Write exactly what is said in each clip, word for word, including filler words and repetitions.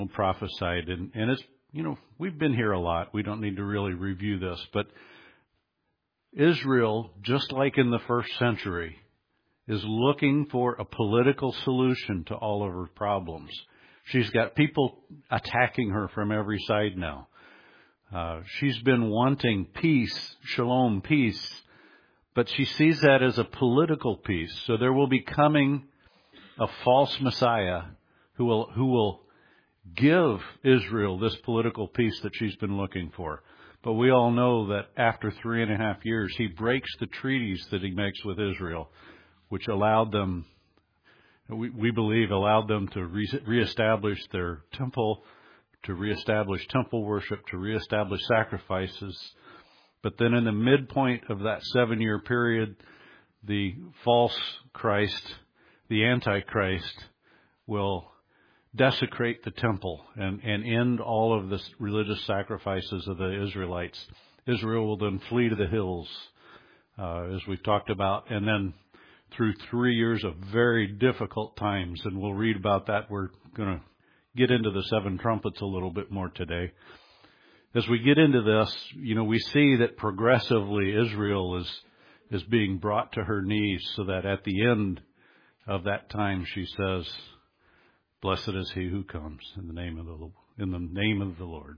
prophesied, and, and it's, you know, we've been here a lot. We don't need to really review this, but Israel, just like in the first century, is looking for a political solution to all of her problems. She's got people attacking her from every side now. Uh, she's been wanting peace, shalom, peace, but she sees that as a political peace. So there will be coming a false Messiah who will, who will give Israel this political peace that she's been looking for. But we all know that after three and a half years, he breaks the treaties that he makes with Israel, which allowed them, we, we believe, allowed them to re- reestablish their temple, to reestablish temple worship, to reestablish sacrifices. But then in the midpoint of that seven-year period, the false Christ, the Antichrist, will desecrate the temple and, and end all of the religious sacrifices of the Israelites. Israel will then flee to the hills, uh, as we've talked about, and then through three years of very difficult times, and we'll read about that. We're going to get into the seven trumpets a little bit more today. As we get into this, you know, we see that progressively Israel is is being brought to her knees, so that at the end of that time she says, "Blessed is he who comes in the name of the in the name of the Lord."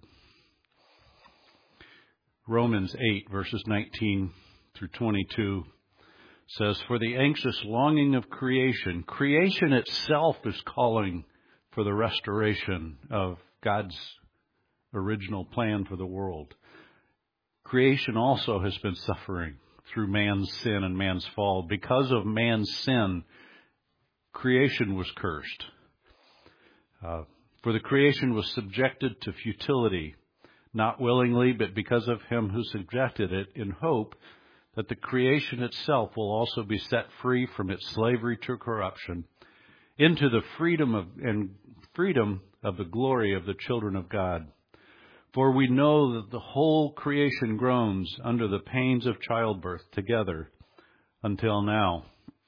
Romans eight verses nineteen through twenty-two says, "For the anxious longing of creation, creation itself is calling for the restoration of God's original plan for the world. Creation also has been suffering through man's sin and man's fall. Because of man's sin, creation was cursed. Uh, for the creation was subjected to futility, not willingly, but because of him who subjected it, in hope that the creation itself will also be set free from its slavery to corruption into the freedom of and freedom of the glory of the children of God. For we know that the whole creation groans under the pains of childbirth together until now."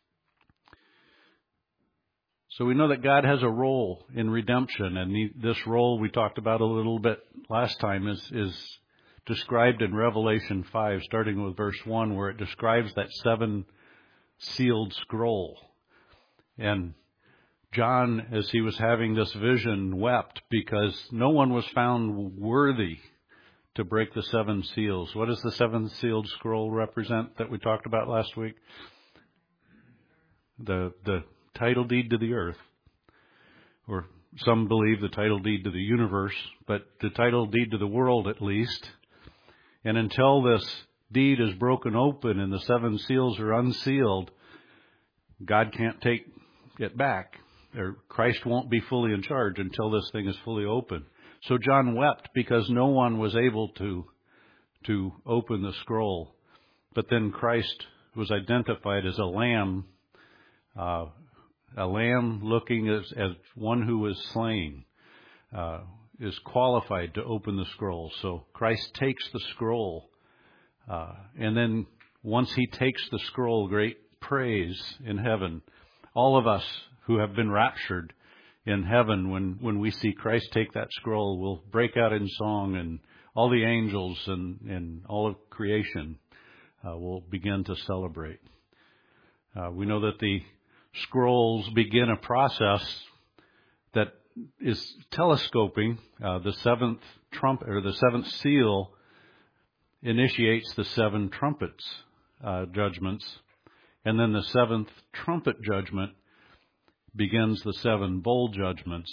So we know that God has a role in redemption, and this role we talked about a little bit last time is, is described in Revelation five, starting with verse one, where it describes that seven sealed scroll. And John, as he was having this vision, wept because no one was found worthy to break the seven seals. What does the seven sealed scroll represent that we talked about last week? The the title deed to the earth, or some believe the title deed to the universe, but the title deed to the world at least. And until this deed is broken open and the seven seals are unsealed, God can't take it back, or Christ won't be fully in charge until this thing is fully open. So John wept because no one was able to to open the scroll. But then Christ was identified as a lamb, uh, a lamb looking as, as one who was slain, uh, is qualified to open the scroll. So Christ takes the scroll, uh, and then once he takes the scroll, great praise in heaven. All of us who have been raptured in heaven, when, when we see Christ take that scroll, will break out in song, and all the angels and, and all of creation uh, will begin to celebrate. Uh, we know that the scrolls begin a process that is telescoping. Uh, the seventh trumpet, or the seventh seal, initiates the seven trumpets uh, judgments, and then the seventh trumpet judgment begins the seven bowl judgments.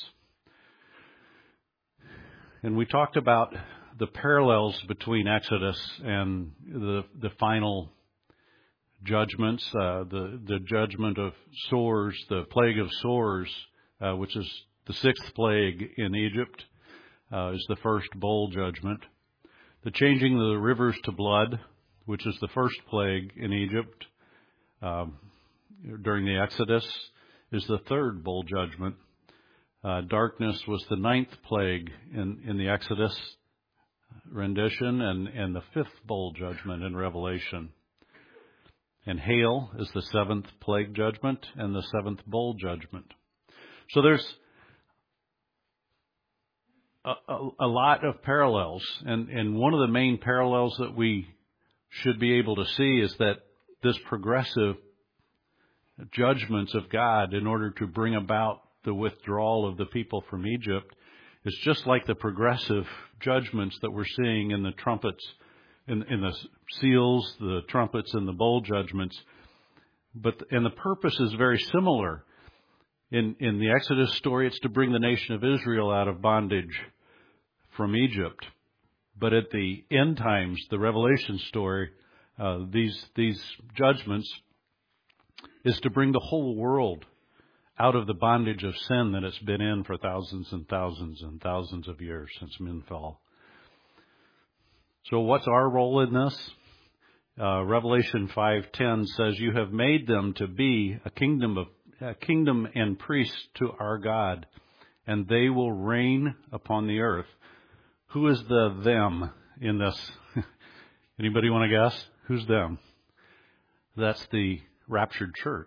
And we talked about the parallels between Exodus and the the final judgments, uh, the the judgment of sores, the plague of sores, uh, which is the sixth plague in Egypt, uh, is the first bowl judgment. The changing of the rivers to blood, which is the first plague in Egypt um, during the Exodus, is the third bowl judgment. Uh, darkness was the ninth plague in, in the Exodus rendition, and, and the fifth bowl judgment in Revelation. And hail is the seventh plague judgment and the seventh bowl judgment. So there's a, a, a lot of parallels. And, and one of the main parallels that we should be able to see is that this progressive judgments of God in order to bring about the withdrawal of the people from Egypt is just like the progressive judgments that we're seeing in the trumpets, in, in the seals, the trumpets, and the bowl judgments. But and the purpose is very similar. In in the Exodus story, it's to bring the nation of Israel out of bondage from Egypt. But at the end times, the Revelation story, uh, these these judgments is to bring the whole world out of the bondage of sin that it's been in for thousands and thousands and thousands of years since men fell. So what's our role in this? Uh, Revelation five ten says, "You have made them to be a kingdom of a kingdom and priests to our God, and they will reign upon the earth." Who is the them in this? Anybody want to guess? Who's them? That's the raptured church.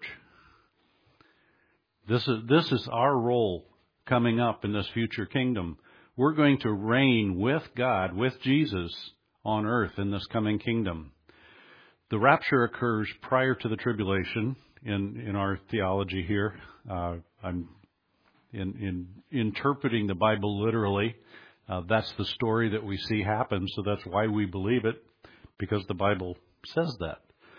This is this is our role coming up in this future kingdom. We're going to reign with God, with Jesus on earth in this coming kingdom. The rapture occurs prior to the tribulation in, in our theology here. Uh, I'm in, in interpreting the Bible literally. Uh, that's the story that we see happen, so that's why we believe it, because the Bible says that.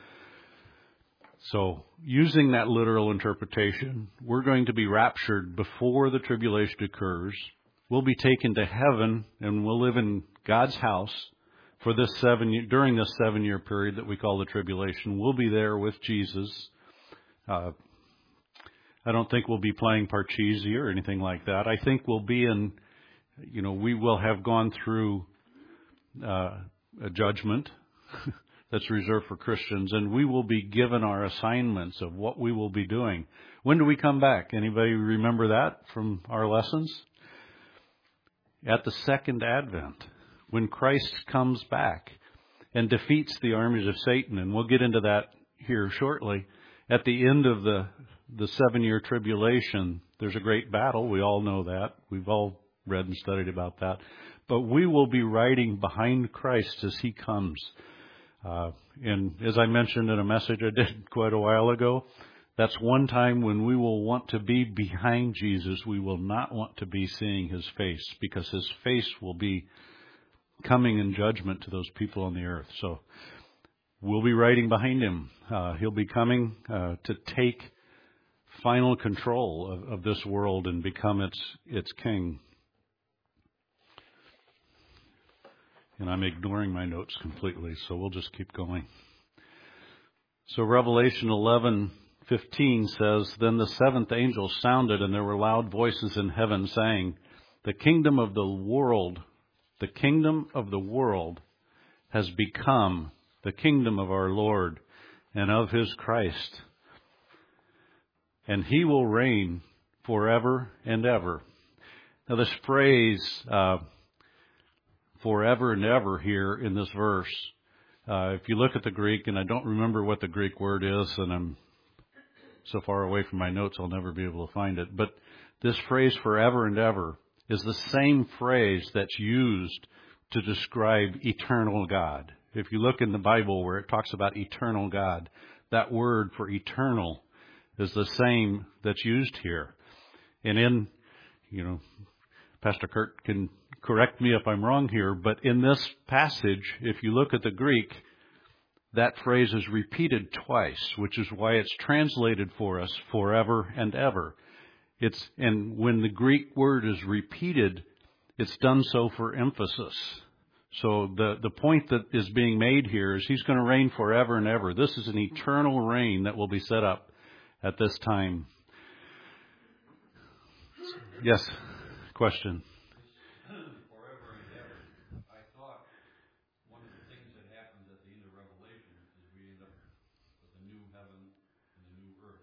So, using that literal interpretation, we're going to be raptured before the tribulation occurs. We'll be taken to heaven, and we'll live in God's house for this seven year, during this seven-year period that we call the tribulation. We'll be there with Jesus. Uh, I don't think we'll be playing Parcheesi or anything like that. I think we'll be in, you know, we will have gone through uh, a judgment that's reserved for Christians, and we will be given our assignments of what we will be doing. When do we come back? Anybody remember that from our lessons? At the second advent, when Christ comes back and defeats the armies of Satan, and we'll get into that here shortly. At the end of the, the seven-year tribulation, there's a great battle. We all know that. We've all read and studied about that. But we will be riding behind Christ as he comes. Uh, and as I mentioned in a message I did quite a while ago, that's one time when we will want to be behind Jesus. We will not want to be seeing his face, because his face will be coming in judgment to those people on the earth. So we'll be riding behind him. Uh, he'll be coming uh, to take final control of, of this world and become its its king. And I'm ignoring my notes completely, so we'll just keep going. So Revelation eleven fifteen says, "Then the seventh angel sounded, and there were loud voices in heaven saying, 'The kingdom of the world, the kingdom of the world has become the kingdom of our Lord and of his Christ, and he will reign forever and ever.'" Now this phrase, uh, forever and ever here in this verse, uh, if you look at the Greek, and I don't remember what the Greek word is, and I'm so far away from my notes I'll never be able to find it, but this phrase forever and ever is the same phrase that's used to describe eternal God. If you look in the Bible where it talks about eternal God, that word for eternal is the same that's used here. And in, you know, Pastor Kurt can correct me if I'm wrong here, but in this passage, if you look at the Greek, that phrase is repeated twice, which is why it's translated for us forever and ever. It's, and when the Greek word is repeated, it's done so for emphasis. So the, the point that is being made here is he's going to reign forever and ever. This is an eternal reign that will be set up at this time. Yes, question. Forever and ever. I thought one of the things that happens at the end of Revelation is we end up with a new heaven and a new earth.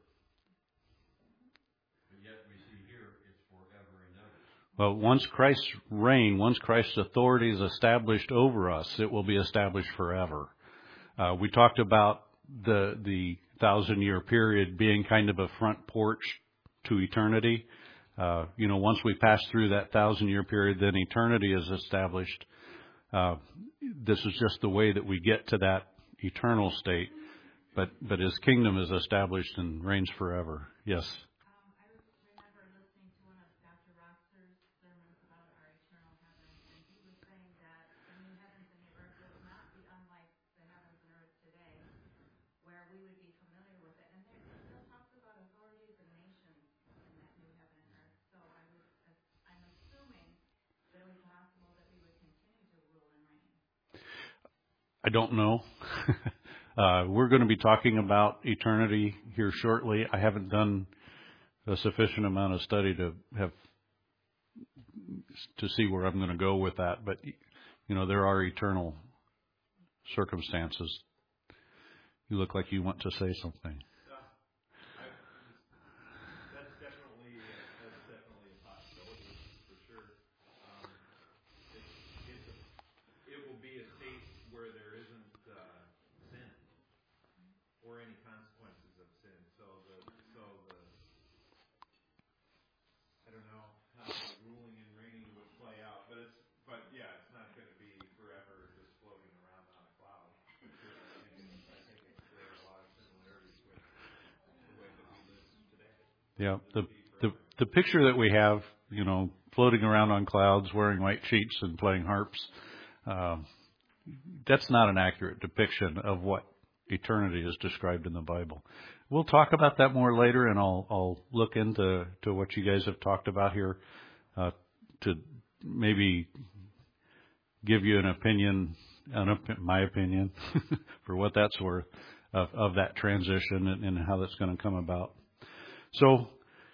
But yet we see here it's forever and ever. Well, once Christ's reign, once Christ's authority is established over us, it will be established forever. Uh, we talked about the the thousand-year period being kind of a front porch to eternity. Uh, you know, once we pass through that thousand year period, then eternity is established. Uh, this is just the way that we get to that eternal state. But, but his kingdom is established and reigns forever. Yes. Um, I remember listening to one of Doctor Roxer's sermons about our eternal heaven, and he was saying that the new heavens and the earth would not be unlike the heavens and earth today, where we would be familiar with it. And there it still talks about authorities and nations in that new heaven and earth. So I would, I'm assuming that it was possible that we would continue to rule and reign. I don't know. Uh, we're going to be talking about eternity here shortly. I haven't done a sufficient amount of study to have to see where I'm going to go with that. But, you know, there are eternal circumstances. You look like you want to say something. That's definitely that's definitely a possibility for sure. Um, it, it's a, it will be a state where there isn't uh, sin or any consequences of sin. So the so the I don't know how the ruling and reigning would play out, but it's but yeah, it's not going to be forever just floating around on a cloud. For sure. I think it's, I think it's, there are a lot of similarities with the way that we live today. Yeah, the the the picture that we have, you know, floating around on clouds, wearing white sheets and playing harps, um, that's not an accurate depiction of what eternity is described in the Bible. We'll talk about that more later, and I'll I'll look into to what you guys have talked about here uh, to maybe give you an opinion, an op- my opinion, for what that's worth of, of that transition and, and how that's going to come about. So,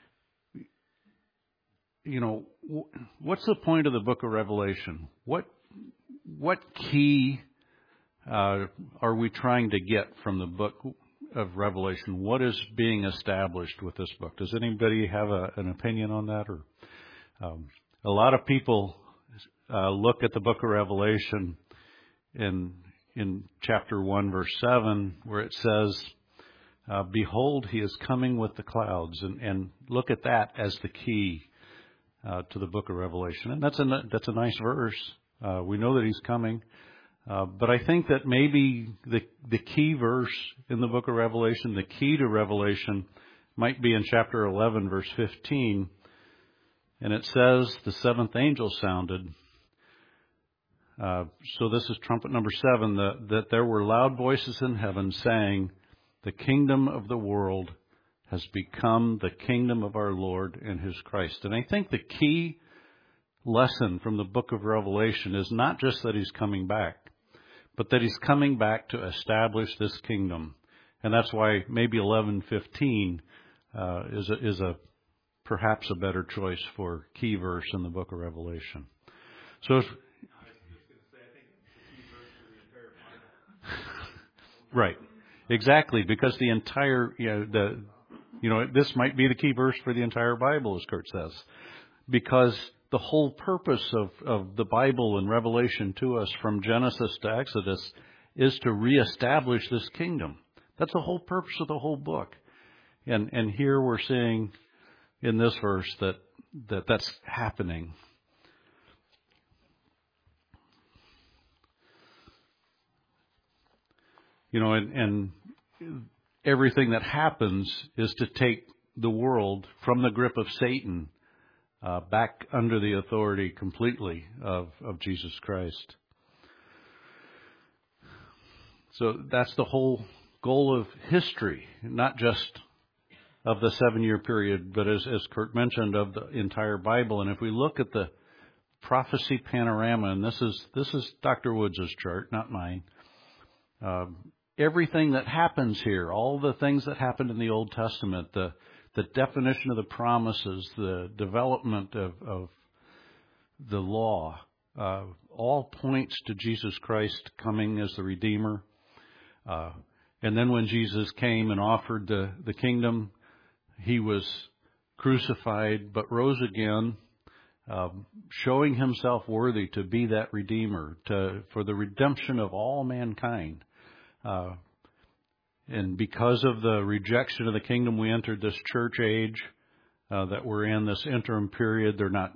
you know, what's the point of the book of Revelation? What what key uh, are we trying to get from the book of Revelation? What is being established with this book? Does anybody have a, an opinion on that? Or um, a lot of people uh, look at the book of Revelation in in chapter one, verse seven, where it says, Uh, behold, he is coming with the clouds, and, and look at that as the key uh, to the book of Revelation. And that's a that's a nice verse. Uh, we know that he's coming, uh, but I think that maybe the the key verse in the book of Revelation, the key to Revelation, might be in chapter eleven, verse fifteen, and it says, "The seventh angel sounded." Uh, so this is trumpet number seven. The, that there were loud voices in heaven saying, "The kingdom of the world has become the kingdom of our Lord and his Christ." And I think the key lesson from the book of Revelation is not just that he's coming back, but that he's coming back to establish this kingdom. And that's why maybe eleven fifteen uh, is a, is a perhaps a better choice for key verse in the book of Revelation. So, if, right. Exactly, because the entire, you know, the, you know, this might be the key verse for the entire Bible, as Kurt says, because the whole purpose of, of the Bible and Revelation to us from Genesis to Exodus is to reestablish this kingdom. That's the whole purpose of the whole book. And, and here we're seeing in this verse that, that that's happening. You know, and, and everything that happens is to take the world from the grip of Satan uh, back under the authority completely of, of Jesus Christ. So that's the whole goal of history, not just of the seven-year period, but as, as Kurt mentioned, of the entire Bible. And if we look at the prophecy panorama, and this is this is Doctor Woods' chart, not mine. Um, Everything that happens here, all the things that happened in the Old Testament, the the definition of the promises, the development of, of the law, uh, all points to Jesus Christ coming as the Redeemer. Uh, and then when Jesus came and offered the, the kingdom, he was crucified but rose again, uh, showing himself worthy to be that Redeemer, to for the redemption of all mankind. Uh, and because of the rejection of the kingdom, we entered this church age uh, that we're in this interim period. They're not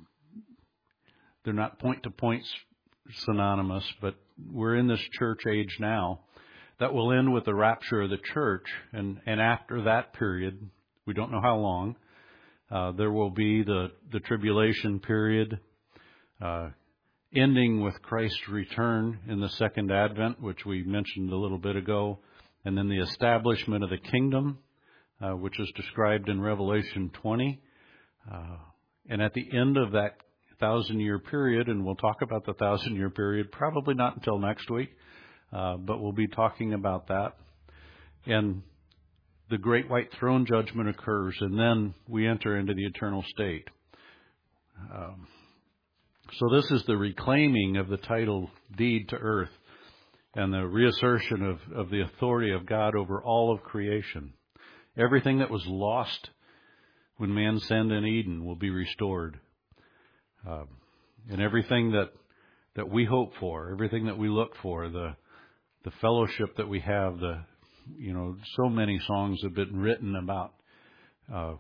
they're not point to point synonymous, but we're in this church age now that will end with the rapture of the church, and and after that period, we don't know how long, uh, there will be the the tribulation period, uh, ending with Christ's return in the second advent, which we mentioned a little bit ago, and then the establishment of the kingdom, uh, which is described in Revelation twenty. Uh, and at the end of that thousand-year period, and we'll talk about the thousand-year period probably not until next week, uh, but we'll be talking about that. And the great white throne judgment occurs, and then we enter into the eternal state. Um, So this is the reclaiming of the title deed to earth and the reassertion of, of the authority of God over all of creation. Everything that was lost when man sinned in Eden will be restored. Um, and everything that, that we hope for, everything that we look for, the the fellowship that we have, the you know, so many songs have been written about uh,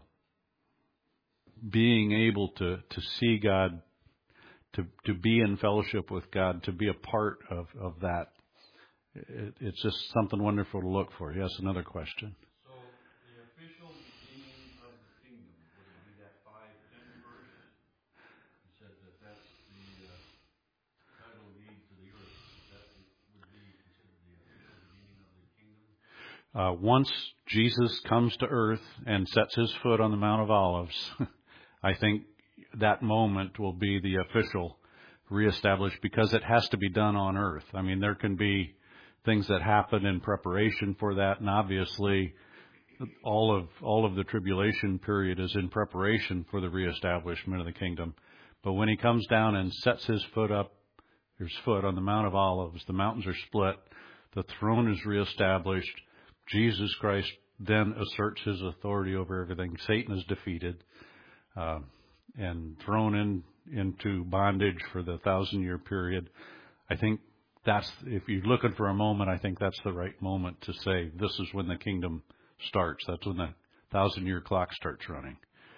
being able to, to see God, To, to be in fellowship with God, to be a part of, of that. It, it's just something wonderful to look for. Yes, another question. So the official beginning of the kingdom, would it be that five ten verse? It said that that's the uh, title deed to the earth. That would be considered the official beginning of the kingdom? Uh, once Jesus comes to earth and sets his foot on the Mount of Olives, I think that moment will be the official reestablished, because it has to be done on earth. I mean, there can be things that happen in preparation for that, and obviously all of all of the tribulation period is in preparation for the reestablishment of the kingdom. But when he comes down and sets his foot up, his foot on the Mount of Olives, the mountains are split, the throne is reestablished, Jesus Christ then asserts his authority over everything. Satan is defeated. Uh, and thrown in into bondage for the thousand-year period. I think that's, if you're looking for a moment, I think that's the right moment to say this is when the kingdom starts. That's when the thousand-year clock starts running.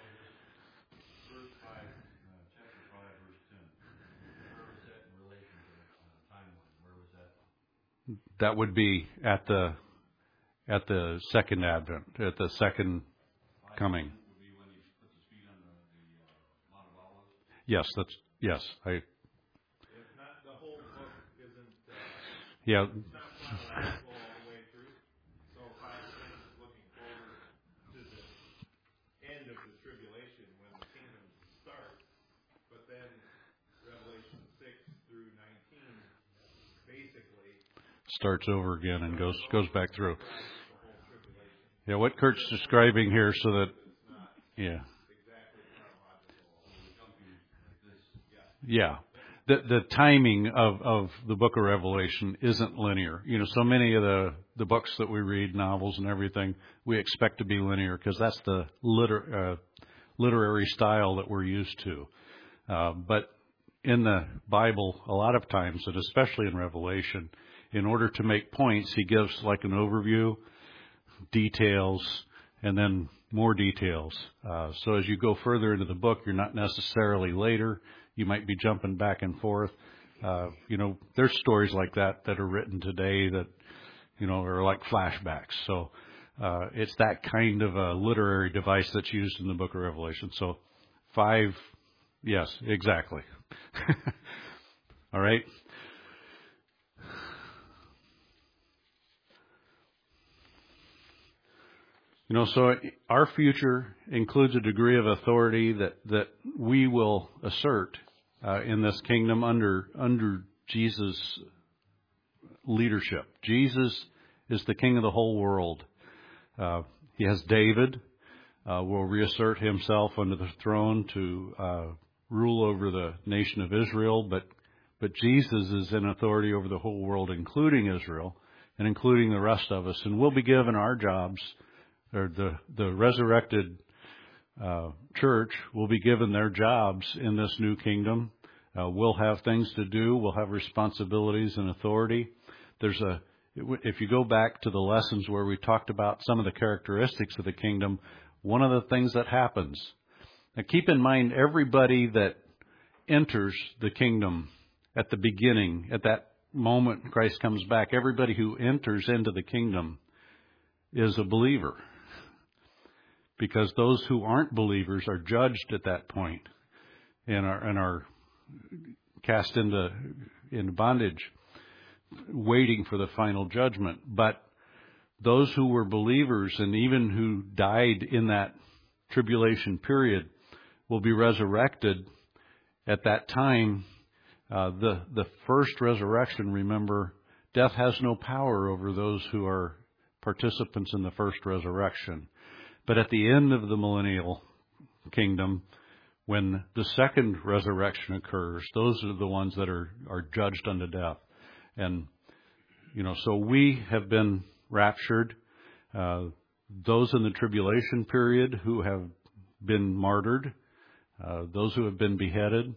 Verse five, uh, chapter five, verse ten. Where was that in relation to the uh, timeline? Where was that? That would be at the at the second advent, at the second coming. Yes, that's yes. I. If not, the whole book isn't. Uh, yeah. It's not chronological all the way through. So five ten is looking forward to the end of the tribulation when the kingdom starts. But then Revelation six through nineteen basically starts over again and goes goes back through. the whole tribulation. Yeah, what Kurt's describing here, so that yeah. Yeah. The the timing of, of the book of Revelation isn't linear. You know, so many of the, the books that we read, novels and everything, we expect to be linear because that's the liter, uh, literary style that we're used to. Uh, but in the Bible, a lot of times, and especially in Revelation, in order to make points, he gives like an overview, details, and then more details. Uh, so as you go further into the book, you're not necessarily later. You might be jumping back and forth. Uh, you know, there's stories like that that are written today that, you know, are like flashbacks. So uh, it's that kind of a literary device that's used in the book of Revelation. So five, yes, exactly. All right. You know, so our future includes a degree of authority that, that we will assert uh, in this kingdom under under Jesus' leadership. Jesus is the king of the whole world. Uh, he has David, uh, will reassert himself under the throne to uh, rule over the nation of Israel, but but Jesus is in authority over the whole world, including Israel and including the rest of us. And we'll be given our jobs. Or the, the resurrected uh, church will be given their jobs in this new kingdom. Uh, we'll have things to do. We'll have responsibilities and authority. There's a, if you go back to the lessons where we talked about some of the characteristics of the kingdom, one of the things that happens. Now keep in mind, everybody that enters the kingdom at the beginning, at that moment Christ comes back, everybody who enters into the kingdom is a believer. Because those who aren't believers are judged at that point and are, and are cast into, into bondage, waiting for the final judgment. But those who were believers and even who died in that tribulation period will be resurrected at that time. Uh, the, the first resurrection, remember, death has no power over those who are participants in the first resurrection. But at the end of the millennial kingdom, when the second resurrection occurs, those are the ones that are, are judged unto death. And, you know, so we have been raptured. Uh, those in the tribulation period who have been martyred, uh, those who have been beheaded.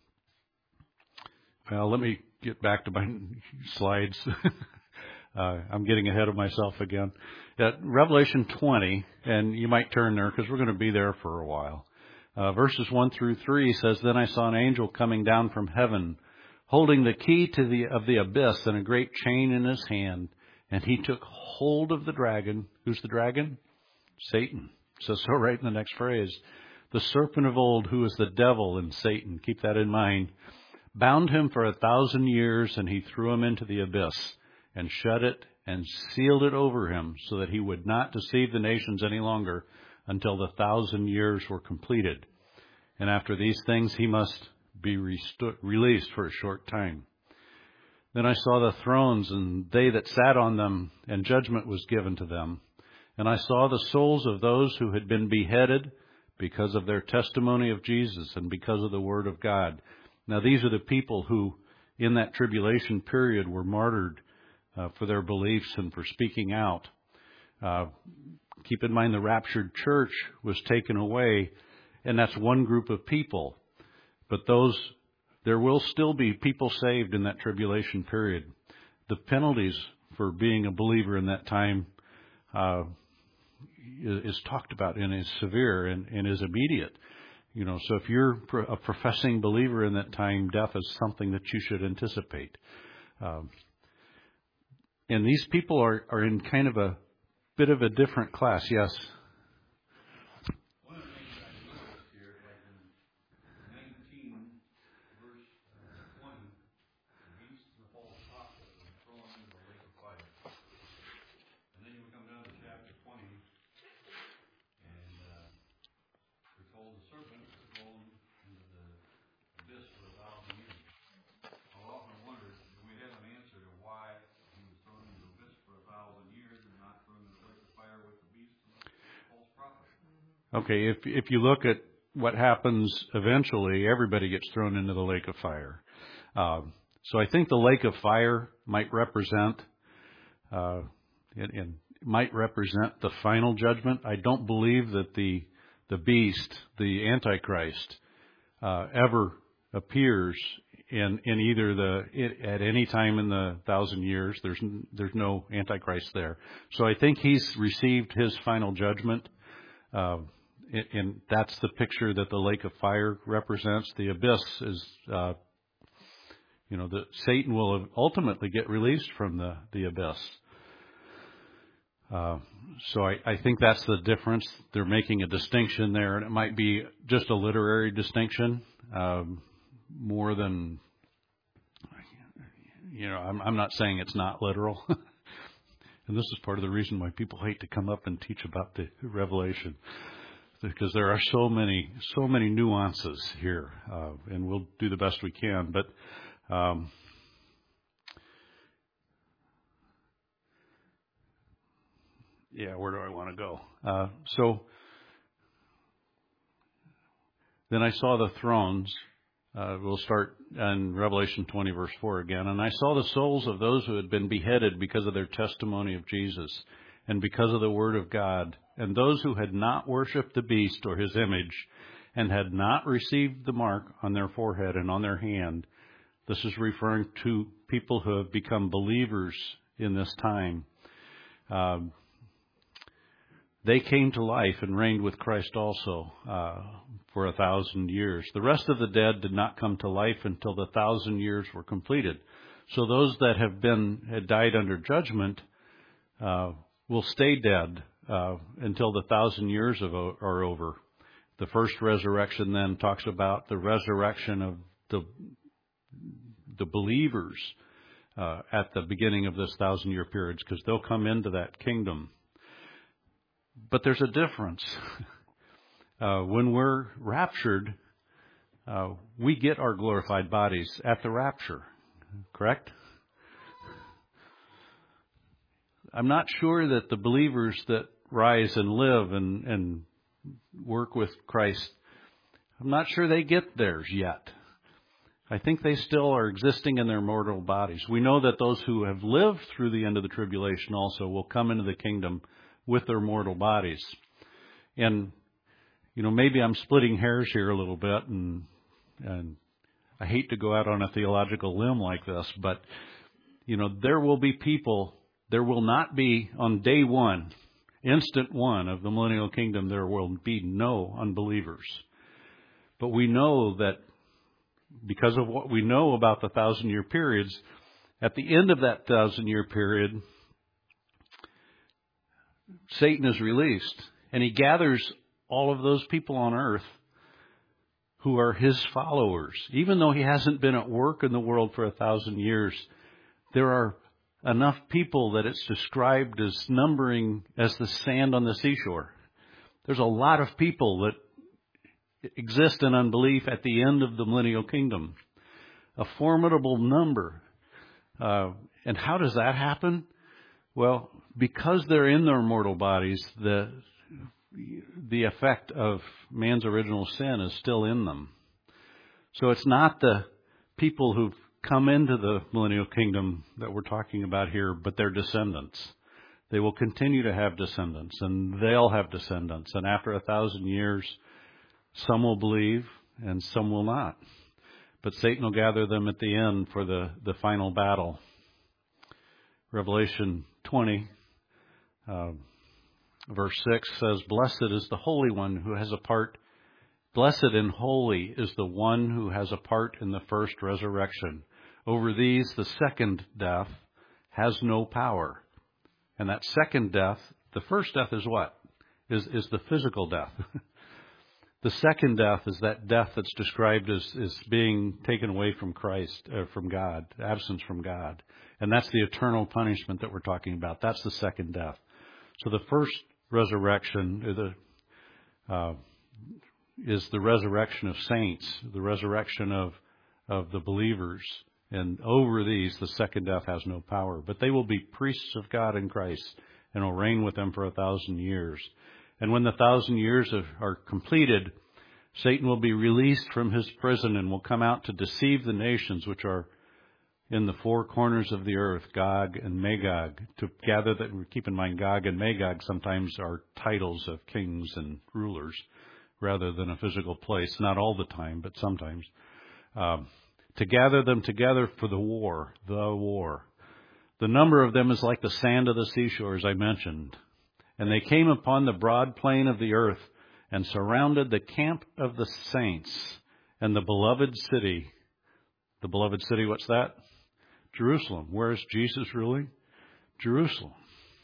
Well, let me get back to my slides. uh, I'm getting ahead of myself again. At Revelation twenty, and you might turn there because we're going to be there for a while. Uh, verses one through three says, "Then I saw an angel coming down from heaven, holding the key to the of the abyss and a great chain in his hand. And he took hold of the dragon." Who's the dragon? Satan. It says so right in the next phrase. "The serpent of old, who is the devil and Satan." Keep that in mind. "Bound him for a thousand years, and he threw him into the abyss, and shut it and sealed it over him, so that he would not deceive the nations any longer until the thousand years were completed. And after these things he must be restu- released for a short time. Then I saw the thrones, and they that sat on them, and judgment was given to them. And I saw the souls of those who had been beheaded because of their testimony of Jesus and because of the word of God." Now these are the people who, in that tribulation period, were martyred uh, for their beliefs and for speaking out. Uh, keep in mind the raptured church was taken away, and that's one group of people. But those, there will still be people saved in that tribulation period. The penalties for being a believer in that time uh, is talked about and is severe and, and is immediate. You know, so if you're a professing believer in that time, death is something that you should anticipate. Um, and these people are, are in kind of a bit of a different class. Yes? One of the things I noticed here, like in nineteen, verse twenty, the beast of the false prophet was thrown into the lake of fire. And then you come down to chapter twenty, and uh, we're told the serpent was thrown into the abyss for a thousand years. I've often wondered, do we have an answer to why he was thrown into the abyss for a thousand years and not thrown into the lake of fire with the beast and the false prophet? Okay, if if you look at what happens eventually, everybody gets thrown into the lake of fire. Um, so I think the lake of fire might represent, uh, it, it might represent the final judgment. I don't believe that the the beast, the Antichrist, uh, ever appears in in either the it, at any time in the thousand years. There's there's no Antichrist there. So I think he's received his final judgment. Uh, And that's the picture that the lake of fire represents. The abyss is, uh, you know, the Satan will ultimately get released from the, the abyss. Uh, so I, I think that's the difference. They're making a distinction there, and it might be just a literary distinction, um, more than, you know, I'm, I'm not saying it's not literal. And this is part of the reason why people hate to come up and teach about the Revelation. Because there are so many, so many nuances here, uh, and we'll do the best we can. But um, yeah, where do I want to go? Uh, so then I saw the thrones. Uh, we'll start in Revelation twenty, verse four again. "And I saw the souls of those who had been beheaded because of their testimony of Jesus and because of the word of God, and those who had not worshipped the beast or his image, and had not received the mark on their forehead and on their hand." This is referring to people who have become believers in this time. Um, they came to life and reigned with Christ also uh, for a thousand years. The rest of the dead did not come to life until the thousand years were completed. So those that have been had died under judgment uh, will stay dead uh, until the thousand years of, are over. The first resurrection then talks about the resurrection of the the believers uh, at the beginning of this thousand year period, because they'll come into that kingdom. But there's a difference. uh, when we're raptured, uh, we get our glorified bodies at the rapture, correct? I'm not sure that the believers that rise and live and, and work with Christ, I'm not sure they get theirs yet. I think they still are existing in their mortal bodies. We know that those who have lived through the end of the tribulation also will come into the kingdom with their mortal bodies. And, you know, maybe I'm splitting hairs here a little bit, and and I hate to go out on a theological limb like this, but, you know, there will be people, there will not be on day one, instant one of the millennial kingdom, there will be no unbelievers. But we know that because of what we know about the thousand-year periods, at the end of that thousand-year period, Satan is released, and he gathers all of those people on earth who are his followers. Even though he hasn't been at work in the world for a thousand years, there are enough people that it's described as numbering as the sand on the seashore. There's a lot of people that exist in unbelief at the end of the millennial kingdom. A formidable number. Uh, and how does that happen? Well, because they're in their mortal bodies, the the effect of man's original sin is still in them. So it's not the people who've come into the millennial kingdom that we're talking about here, but their descendants. They will continue to have descendants, and they'll have descendants. And after a thousand years, some will believe and some will not. But Satan will gather them at the end for the, the final battle. Revelation twenty, uh, verse six says, "Blessed is the Holy One who has a part, blessed and holy is the one who has a part in the first resurrection. Over these the second death has no power." And that second death, the first death is what? Is, is the physical death. The second death is that death that's described as, as being taken away from Christ, uh, from God, absence from God. And that's the eternal punishment that we're talking about. That's the second death. So the first resurrection the, uh, is the resurrection of saints, the resurrection of, of the believers. And over these, the second death has no power. But they will be priests of God in Christ and will reign with them for a thousand years. And when the thousand years are completed, Satan will be released from his prison and will come out to deceive the nations which are in the four corners of the earth, Gog and Magog, to gather that. Keep in mind, Gog and Magog sometimes are titles of kings and rulers rather than a physical place. Not all the time, but sometimes. Um, to gather them together for the war, the war. The number of them is like the sand of the seashore, as I mentioned. And they came upon the broad plain of the earth and surrounded the camp of the saints and the beloved city. The beloved city, what's that? Jerusalem. Where is Jesus ruling? Jerusalem.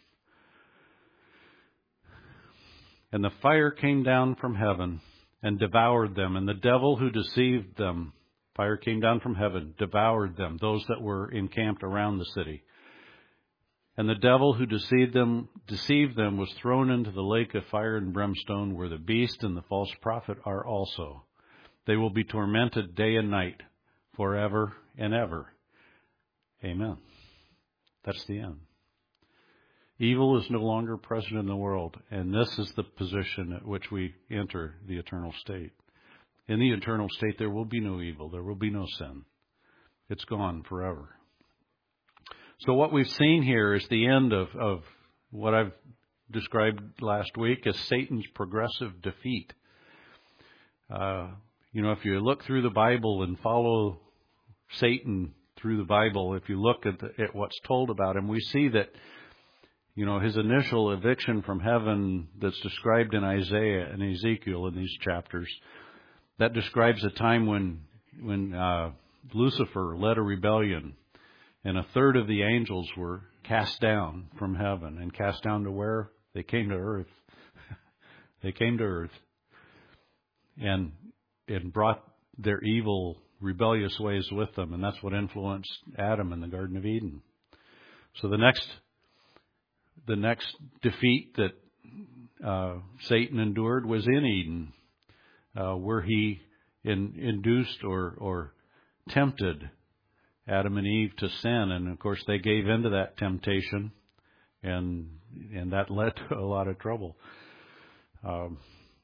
And the fire came down from heaven and devoured them. And the devil who deceived them, fire came down from heaven, devoured them, those that were encamped around the city. And the devil who deceived them, deceived them was thrown into the lake of fire and brimstone, where the beast and the false prophet are also. They will be tormented day and night, forever and ever. Amen. That's the end. Evil is no longer present in the world, and this is the position at which we enter the eternal state. In the eternal state, there will be no evil. There will be no sin. It's gone forever. So what we've seen here is the end of, of what I've described last week as Satan's progressive defeat. Uh, you know, if you look through the Bible and follow Satan through the Bible, if you look at, the, at what's told about him, we see that, you know, his initial eviction from heaven that's described in Isaiah and Ezekiel in these chapters, that describes a time when when uh, Lucifer led a rebellion, and a third of the angels were cast down from heaven. And cast down to where? They came to earth. They came to earth and and brought their evil, rebellious ways with them, and that's what influenced Adam in the Garden of Eden. So the next the next defeat that uh, Satan endured was in Eden, uh, where he in, induced or, or tempted Adam and Eve to sin, and of course they gave into that temptation, and and that led to a lot of trouble. Um,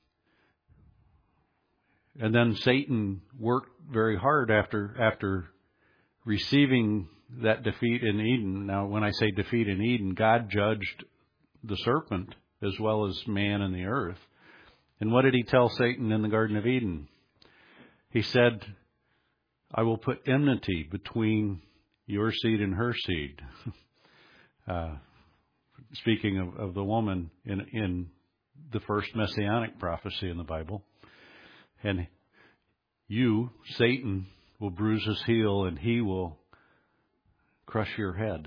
and then Satan worked very hard after after receiving that defeat in Eden. Now, when I say defeat in Eden, God judged the serpent as well as man and the earth. And what did he tell Satan in the Garden of Eden? He said, I will put enmity between your seed and her seed. uh, speaking of, of the woman in, in the first messianic prophecy in the Bible. And you, Satan, will bruise his heel and he will crush your head.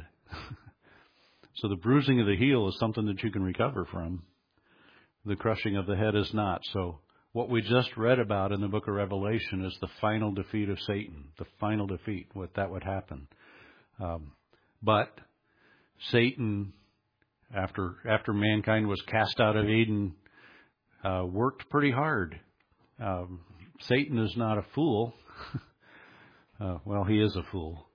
So the bruising of the heel is something that you can recover from. The crushing of the head is not. So what we just read about in the book of Revelation is the final defeat of Satan, the final defeat, what that would happen. Um, but Satan, after after mankind was cast out of Eden, uh, worked pretty hard. Um, Satan is not a fool. uh, well, he is a fool.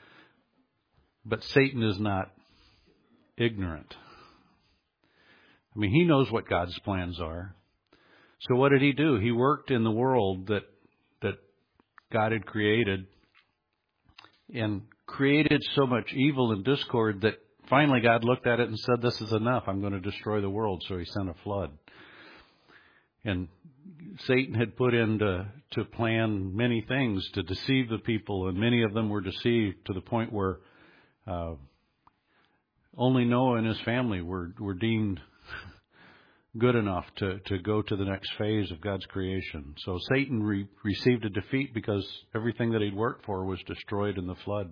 But Satan is not ignorant. I mean, he knows what God's plans are. So what did he do? He worked in the world that that God had created and created so much evil and discord that finally God looked at it and said, this is enough. I'm going to destroy the world. So he sent a flood. And Satan had put in to, to plan many things to deceive the people, and many of them were deceived to the point where uh, only Noah and his family were, were deemed good enough to, to go to the next phase of God's creation. So Satan re- received a defeat because everything that he'd worked for was destroyed in the flood.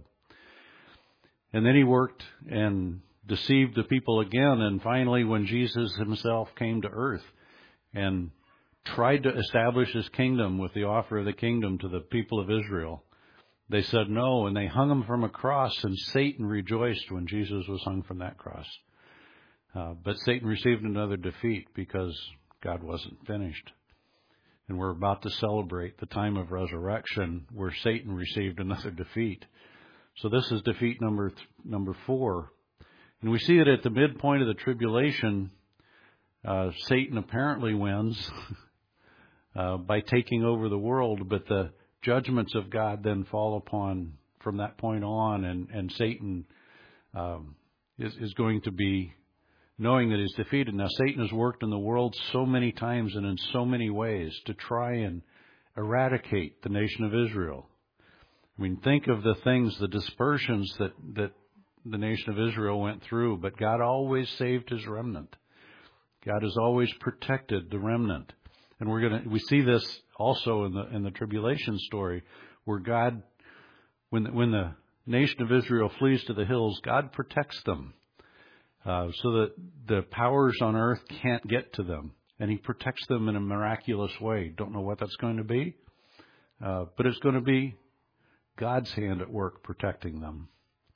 And then he worked and deceived the people again, and finally when Jesus himself came to earth and tried to establish his kingdom with the offer of the kingdom to the people of Israel, they said no, and they hung him from a cross, and Satan rejoiced when Jesus was hung from that cross. Uh, but Satan received another defeat because God wasn't finished. And we're about to celebrate the time of resurrection where Satan received another defeat. So this is defeat number th- number four. And we see that at the midpoint of the tribulation, uh, Satan apparently wins uh, by taking over the world, but the judgments of God then fall upon from that point on, and, and Satan um, is, is going to be knowing that he's defeated. Now, Satan has worked in the world so many times and in so many ways to try and eradicate the nation of Israel. I mean, think of the things, the dispersions that, that the nation of Israel went through, but God always saved his remnant. God has always protected the remnant. And we're going to, we see this also in the, in the tribulation story, where God, when the, when the nation of Israel flees to the hills, God protects them. Uh, so that the powers on earth can't get to them. And he protects them in a miraculous way. Don't know what that's going to be. Uh, but it's going to be God's hand at work protecting them.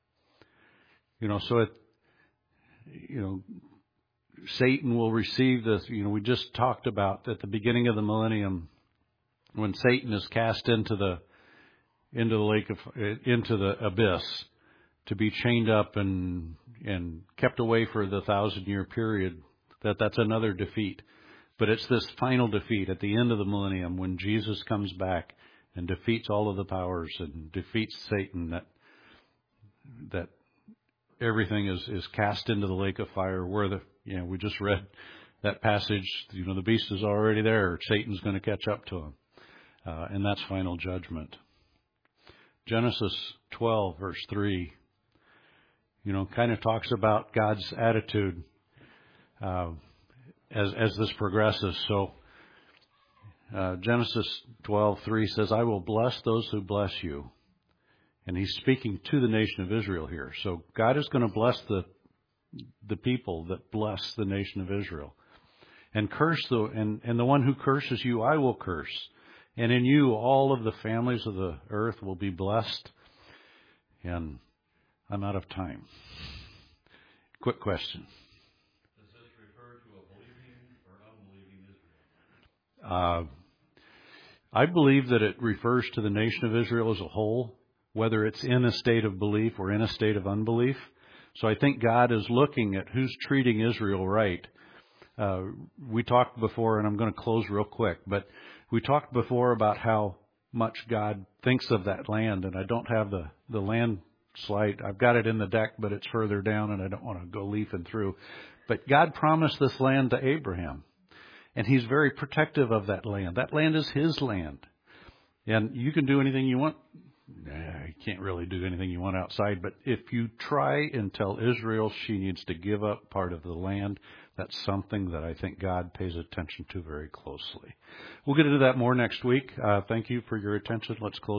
You know, so it, you know, Satan will receive this. You know, we just talked about at the beginning of the millennium, when Satan is cast into the, into the lake of, into the abyss, to be chained up and and kept away for the thousand year period, that that's another defeat. But it's this final defeat at the end of the millennium when Jesus comes back and defeats all of the powers and defeats Satan, that that everything is, is cast into the lake of fire, where the, you know, we just read that passage, you know, the beast is already there. Satan's going to catch up to him. Uh, and that's final judgment. Genesis twelve, verse three. you know, kind of talks about God's attitude uh, as as this progresses. So uh, Genesis twelve three says, "I will bless those who bless you," and He's speaking to the nation of Israel here. So God is going to bless the the people that bless the nation of Israel, and curse the and and the one who curses you, I will curse, and in you all of the families of the earth will be blessed. And I'm out of time. Quick question. Does this refer to a believing or unbelieving Israel? Uh, I believe that it refers to the nation of Israel as a whole, whether it's in a state of belief or in a state of unbelief. So I think God is looking at who's treating Israel right. Uh, we talked before, and I'm going to close real quick, but we talked before about how much God thinks of that land, and I don't have the, the land slide. I've got it in the deck, but it's further down, and I don't want to go leafing through. But God promised this land to Abraham, and He's very protective of that land. That land is His land, and you can do anything you want. Nah, you can't really do anything you want outside, but if you try and tell Israel she needs to give up part of the land, that's something that I think God pays attention to very closely. We'll get into that more next week. Uh, thank you for your attention. Let's close.